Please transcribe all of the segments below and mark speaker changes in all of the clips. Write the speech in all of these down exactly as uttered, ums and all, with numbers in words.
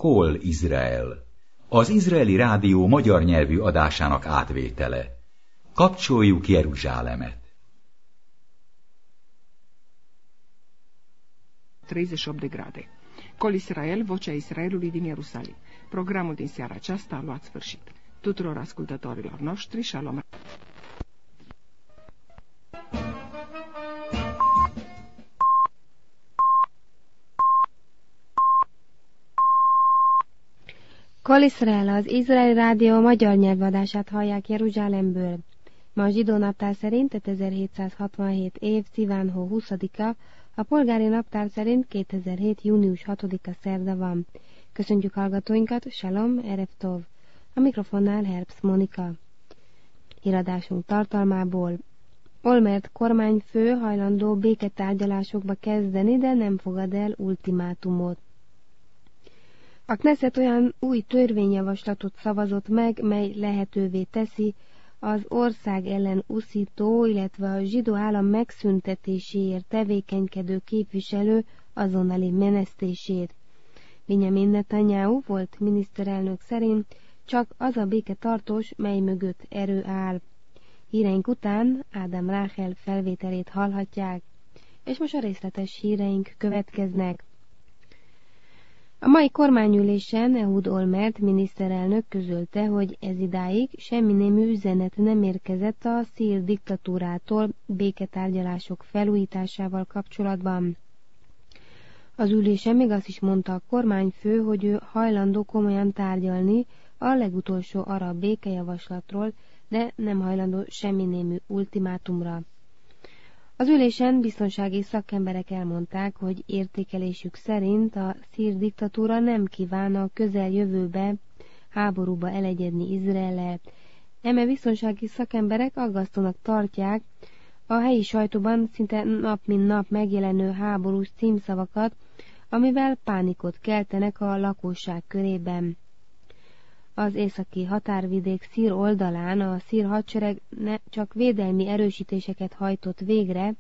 Speaker 1: Kol Izrael, az izraeli rádió magyar nyelvű adásának átvétele. Kapcsoljuk Jeruzsálemet.
Speaker 2: treizeci și opt de grade. Kol Israel, vocea Israelului din Ierusalim. Programul din seara aceasta a luat sfârșit. Tuturor ascultătorilor noștri, shalom.
Speaker 3: Kol Israel, az Izraeli Rádió magyar nyelvadását hallják Jeruzsálemből. Ma a zsidó naptár szerint ötezer-hétszázhatvanhét év Sziván hó huszadika, a polgári naptár szerint kétezer-hét június hatodika szerda van. Köszöntjük hallgatóinkat, Shalom, Erev Tov. A mikrofonnál Herbst Monika. Híradásunk tartalmából. Olmert kormányfő hajlandó béketárgyalásokba kezdeni, de nem fogad el ultimátumot. A Knesset olyan új törvényjavaslatot szavazott meg, mely lehetővé teszi az ország ellen uszító, illetve a zsidó állam megszüntetéséért tevékenykedő képviselő azonnali menesztését. Benjamin Netanyahu volt miniszterelnök szerint csak az a béke tartós, mely mögött erő áll. Híreink után Ádám Ráhel felvételét hallhatják, és most a részletes híreink következnek. A mai kormányülésen Ehud Olmert miniszterelnök közölte, hogy ezidáig semmi némű üzenet nem érkezett a szír diktatúrától béketárgyalások felújításával kapcsolatban. Az ülésen még azt is mondta a kormányfő, hogy ő hajlandó komolyan tárgyalni a legutolsó arab békejavaslatról, de nem hajlandó semmi némű ultimátumra. Az ülésen biztonsági szakemberek elmondták, hogy értékelésük szerint a szír diktatúra nem kíván a közeljövőbe háborúba elegyedni Izraellel. Eme biztonsági szakemberek aggasztónak tartják a helyi sajtóban szinte nap mint nap megjelenő háborús címszavakat, amivel pánikot keltenek a lakosság körében. Az északi határvidék szír oldalán a szír hadsereg ne csak védelmi erősítéseket hajtott végre,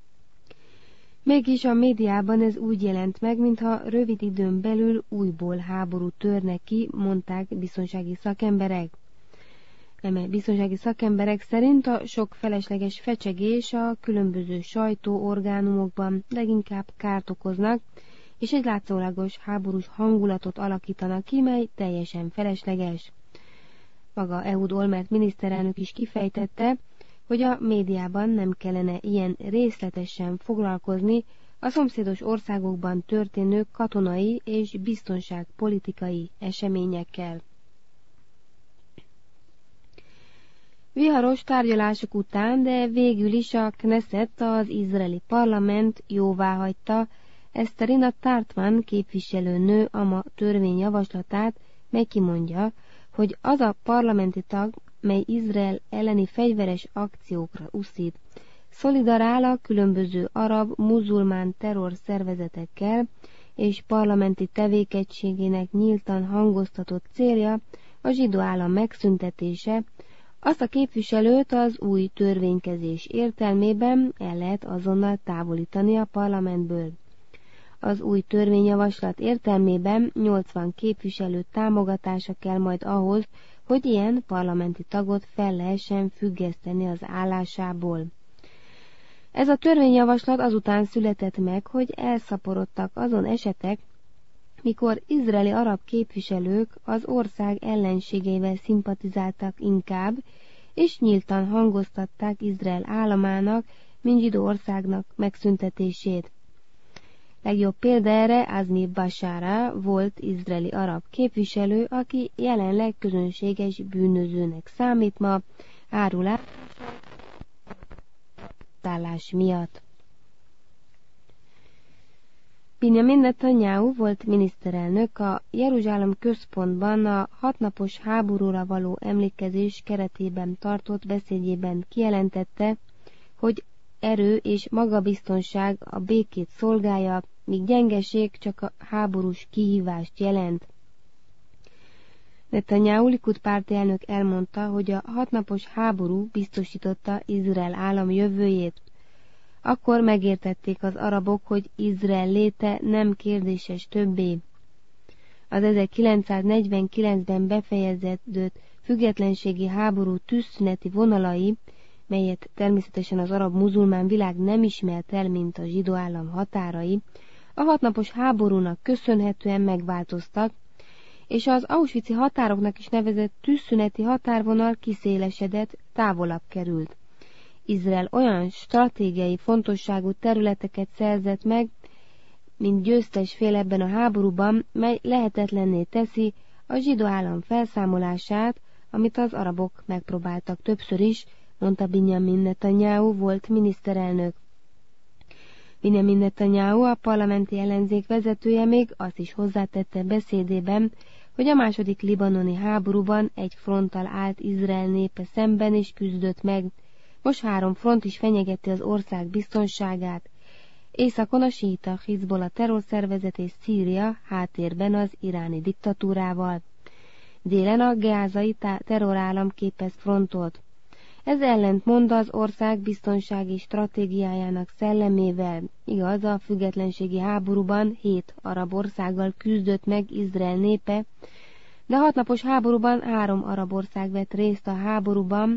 Speaker 3: mégis a médiában ez úgy jelent meg, mintha rövid időn belül újból háború törne ki, mondták biztonsági szakemberek. Eme biztonsági szakemberek szerint a sok felesleges fecsegés a különböző sajtóorgánumokban leginkább kárt okoznak, és egy látszólagos háborús hangulatot alakítanak ki, mely teljesen felesleges. Maga Ehud Olmert miniszterelnök is kifejtette, hogy a médiában nem kellene ilyen részletesen foglalkozni a szomszédos országokban történő katonai és biztonságpolitikai eseményekkel. Viharos tárgyalások után, de végül is a Knesset, az izraeli parlament jóváhagyta Eszterina Tartman képviselőnő ama törvényjavaslatát, mely kimondja, hogy az a parlamenti tag, mely Izrael elleni fegyveres akciókra uszít, szolidarál a különböző arab, muzulmán terrorszervezetekkel, és parlamenti tevékenységének nyíltan hangoztatott célja a zsidó állam megszüntetése, azt a képviselőt az új törvénykezés értelmében el lehet azonnal távolítani a parlamentből. Az új törvényjavaslat értelmében nyolcvan képviselő támogatása kell majd ahhoz, hogy ilyen parlamenti tagot fel lehessen függeszteni az állásából. Ez a törvényjavaslat azután született meg, hogy elszaporodtak azon esetek, mikor izraeli arab képviselők az ország ellenségeivel szimpatizáltak inkább, és nyíltan hangoztatták Izrael államának, mint zsidó országnak megszüntetését. Legjobb példa erre Azmi Bashara volt izraeli arab képviselő, aki jelenleg közönséges bűnözőnek számít ma árulás miatt. Benjamin Netanyahu volt miniszterelnök, a Jeruzsálem központban a hatnapos háborúra való emlékezés keretében tartott beszédjében kijelentette, hogy erő és magabiztonság a békét szolgálja, míg gyengeség csak a háborús kihívást jelent. Netanyahu Likud párti elnök elmondta, hogy a hatnapos háború biztosította Izrael állam jövőjét. Akkor megértették az arabok, hogy Izrael léte nem kérdéses többé. Az ezerkilencszáznegyvenkilencben befejeződött függetlenségi háború tűzszüneti vonalai, melyet természetesen az arab-muzulmán világ nem ismert el, mint a zsidó állam határai, a hatnapos háborúnak köszönhetően megváltoztak, és az auschwitzi határoknak is nevezett tűzszüneti határvonal kiszélesedett, távolabb került. Izrael olyan stratégiai fontosságú területeket szerzett meg, mint győztes fél ebben a háborúban, mely lehetetlenné teszi a zsidó állam felszámolását, amit az arabok megpróbáltak többször is, mondta Benjamin Netanyahu volt miniszterelnök. Benjamin Netanyahu, a parlamenti ellenzék vezetője, még azt is hozzátette beszédében, hogy a második libanoni háborúban egy fronttal állt Izrael népe szemben és küzdött meg. Most három front is fenyegeti az ország biztonságát. Északon a síita Hizbollah terrorszervezet és Szíria, háttérben az iráni diktatúrával. Délen a gázai terrorállam képez frontot. Ez ellentmond az ország biztonsági stratégiájának szellemével. Igaz, a függetlenségi háborúban hét arab országgal küzdött meg Izrael népe, de a hatnapos háborúban három arab ország vett részt a háborúban,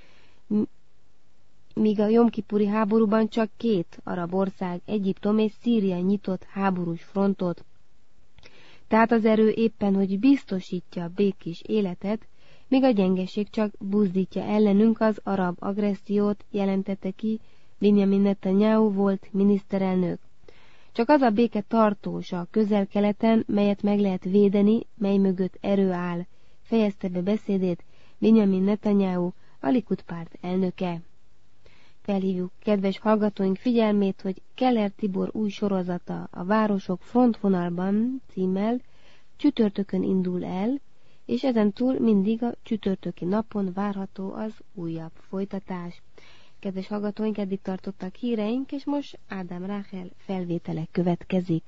Speaker 3: míg a jomkipuri háborúban csak két arab ország, Egyiptom és Szíria nyitott háborús frontot. Tehát az erő éppen, hogy biztosítja a békés életet, míg a gyengeség csak buzdítja ellenünk az arab agressziót, jelentette ki Benjamin Netanyahu volt miniszterelnök. Csak az a béke tartós a Közel-Keleten, melyet meg lehet védeni, mely mögött erő áll, fejezte be beszédét Benjamin Netanyahu, a Likud párt elnöke. Felhívjuk kedves hallgatóink figyelmét, hogy Keller Tibor új sorozata a Városok frontvonalban címmel csütörtökön indul el, és ezentúl mindig a csütörtöki napon várható az újabb folytatás. Kedves hallgatóink, eddig tartottak híreink, és most Ádám Ráhel felvételek következik.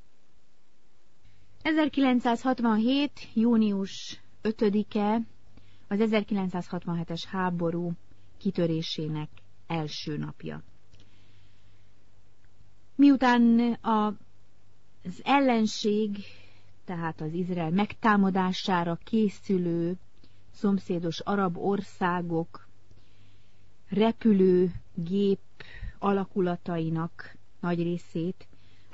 Speaker 4: ezerkilencszázhatvanhét. június ötödike az ezerkilencszázhatvanhetes háború kitörésének első napja. Miután a, az ellenség, tehát az Izrael megtámadására készülő szomszédos arab országok repülőgép alakulatainak nagy részét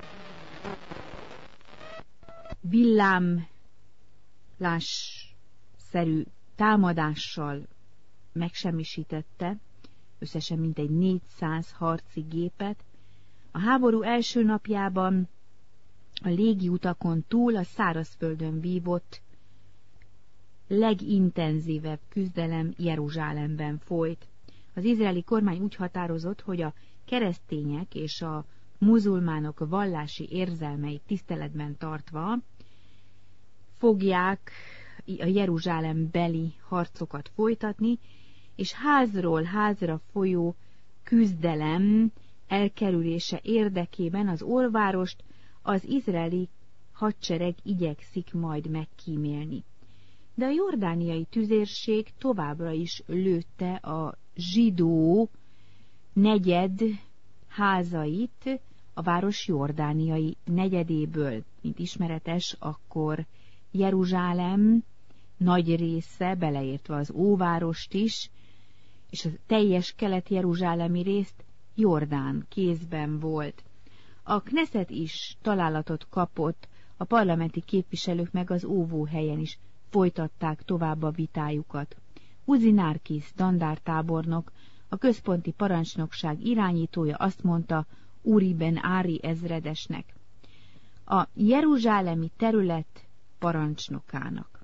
Speaker 4: villámlásszerű támadással megsemmisítette, összesen mintegy négyszáz harci gépet, a háború első napjában a légiutakon túl a szárazföldön vívott legintenzívebb küzdelem Jeruzsálemben folyt. Az izraeli kormány úgy határozott, hogy a keresztények és a muzulmánok vallási érzelmeit tiszteletben tartva fogják a Jeruzsálem beli harcokat folytatni, és házról házra folyó küzdelem elkerülése érdekében az orvárost az izraeli hadsereg igyekszik majd megkímélni. De a jordániai tüzérség továbbra is lőtte a zsidó negyed házait a város jordániai negyedéből. Mint ismeretes, akkor Jeruzsálem nagy része, beleértve az óvárost is, és a teljes kelet-jeruzsálemi részt Jordán kézben volt. A Knesset is találatot kapott, a parlamenti képviselők meg az óvóhelyen is folytatták tovább a vitájukat. Uzi Narkis dandártábornok, a központi parancsnokság irányítója azt mondta Uri Ben Ári ezredesnek, a jeruzsálemi terület parancsnokának: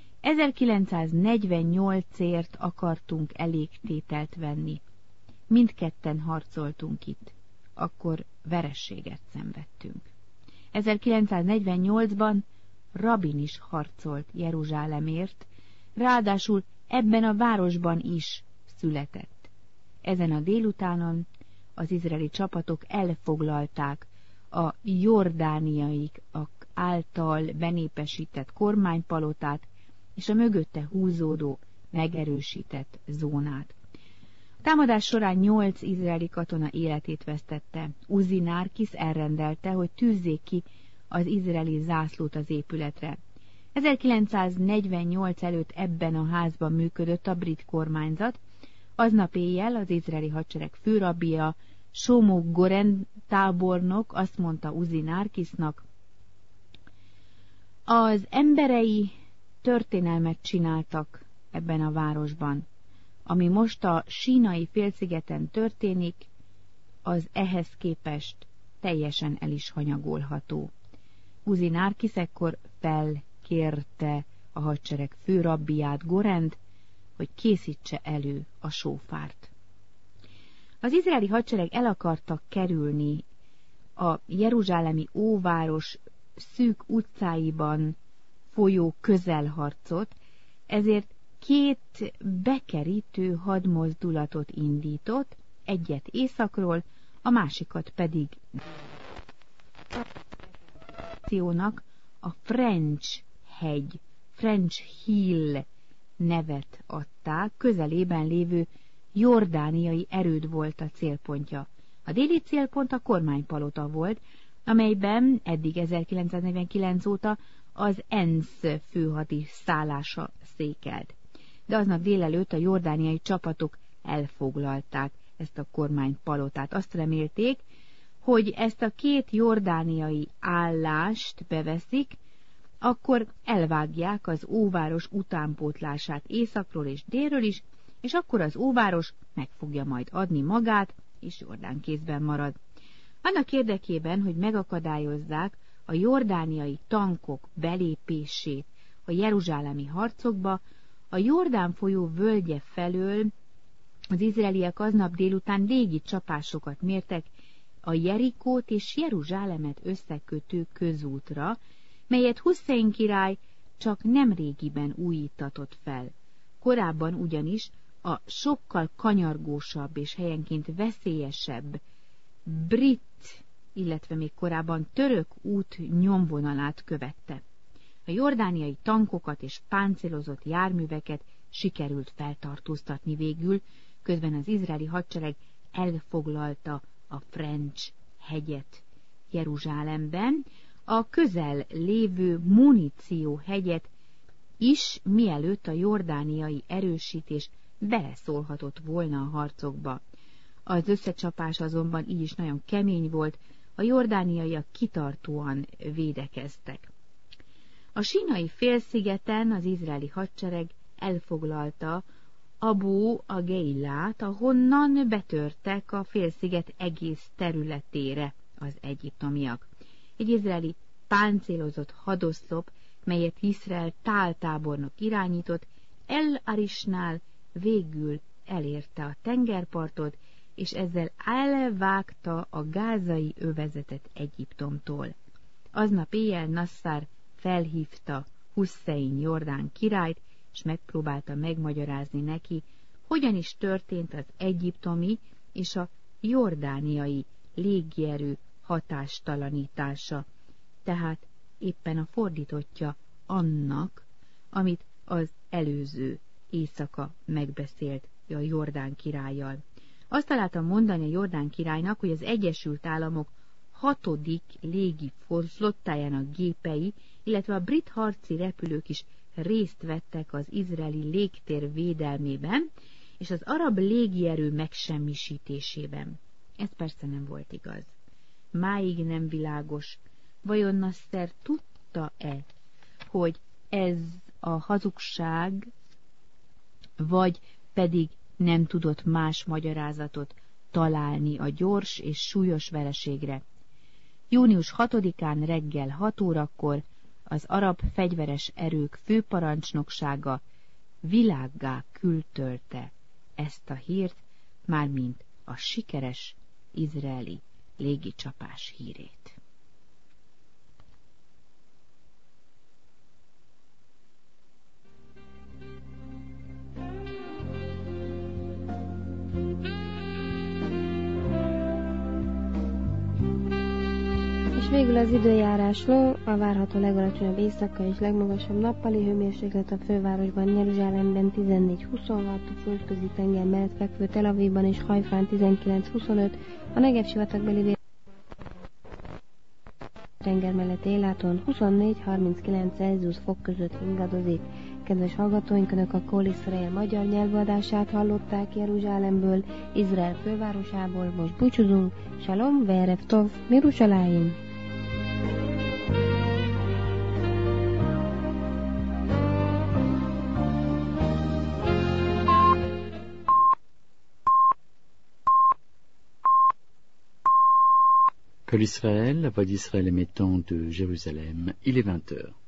Speaker 4: ezerkilencszáznegyvennyolcért akartunk elégtételt venni. Mindketten harcoltunk itt. Akkor vereséget szenvedtünk. ezerkilencszáznegyvennyolcban Rabin is harcolt Jeruzsálemért, ráadásul ebben a városban is született. Ezen a délutánon az izraeli csapatok elfoglalták a jordániaik által benépesített kormánypalotát és a mögötte húzódó megerősített zónát. A támadás során nyolc izraeli katona életét vesztette. Uzi Narkis elrendelte, hogy tűzzék ki az izraeli zászlót az épületre. ezerkilencszáznegyvennyolc előtt ebben a házban működött a brit kormányzat. Aznap éjjel az izraeli hadsereg főrabbija, Shlomo Goren tábornok azt mondta Uzi Narkisnak: az emberei történelmet csináltak ebben a városban. Ami most a Sínai félszigeten történik, az ehhez képest teljesen el is hanyagolható. Uzi Narkis ekkor felkérte a hadsereg főrabbiát, Gorent, hogy készítse elő a sófárt. Az izraeli hadsereg el akarta kerülni a jeruzsálemi óváros szűk utcáiban folyó közelharcot, ezért két bekerítő hadmozdulatot indított, egyet északról, a másikat pedig a French hegy, French Hill nevet adták, közelében lévő jordániai erőd volt a célpontja. A déli célpont a kormánypalota volt, amelyben eddig ezerkilencszáznegyvenkilenc óta az ENSZ főhadi szállása székelt. De aznap délelőtt a jordániai csapatok elfoglalták ezt a kormánypalotát. Azt remélték, hogy ezt a két jordániai állást beveszik, akkor elvágják az óváros utánpótlását északról és délről is, és akkor az óváros meg fogja majd adni magát, és Jordán kézben marad. Annak érdekében, hogy megakadályozzák a jordániai tankok belépését a jeruzsálemi harcokba, a Jordán folyó völgye felől az izraeliek aznap délután légi csapásokat mértek a Jerikót és Jeruzsálemet összekötő közútra, melyet Hussein király csak nemrégiben újítatott fel. Korábban ugyanis a sokkal kanyargósabb és helyenként veszélyesebb brit, illetve még korábban török út nyomvonalát követte. A jordániai tankokat és páncélozott járműveket sikerült feltartóztatni végül, közben az izraeli hadsereg elfoglalta a French hegyet Jeruzsálemben, a közel lévő muníció hegyet is, mielőtt a jordániai erősítés beleszólhatott volna a harcokba. Az összecsapás azonban így is nagyon kemény volt, a jordániaiak kitartóan védekeztek. A sínai félszigeten az izraeli hadsereg elfoglalta Abu Ageilát, ahonnan betörtek a félsziget egész területére az egyiptomiak. Egy izraeli páncélozott hadoszlop, melyet Izrael táltábornok irányított, El Arisnál végül elérte a tengerpartot, és ezzel elvágta a gázai övezetet Egyiptomtól. Aznap éjjel Nassar felhívta Hussein Jordán királyt, és megpróbálta megmagyarázni neki, hogyan is történt az egyiptomi és a jordániai légierő hatástalanítása, tehát éppen a fordítottja annak, amit az előző éjszaka megbeszélt a Jordán királlyal. Azt találtam mondani a Jordán királynak, hogy az Egyesült Államok hatodik légi flottájának gépei, illetve a brit harci repülők is részt vettek az izraeli légtér védelmében, és az arab légierő megsemmisítésében. Ez persze nem volt igaz. Máig nem világos, vajon Nasser tudta-e, hogy ez a hazugság, vagy pedig nem tudott más magyarázatot találni a gyors és súlyos vereségre. június hatodikán reggel hat órakor az arab fegyveres erők főparancsnoksága világgá küldtölte ezt a hírt, mármint a sikeres izraeli légicsapás hírét.
Speaker 3: És végül az időjárásról: a várható legalacsonyabb éjszaka és legmagasabb nappali hőmérséklet a fővárosban, Jeruzsálemben tizennégy huszonhat, a földközi tenger mellett fekvő Tel Avivban és Hajfán tizenkilenc huszonöt, a Negev sivatagbeli Tenger melletti éláton huszonnégy harminckilenc Celsius fok között ingadozik. Kedves hallgatóink, Önök a Kol Israel magyar nyelvadását hallották Jeruzsálemből, Izrael fővárosából. Most búcsúzunk. Shalom, ve'erev tov, Mirushalayim.
Speaker 5: Kol Israël, la voix d'Israël émettant de Jérusalem, il est vingt heures.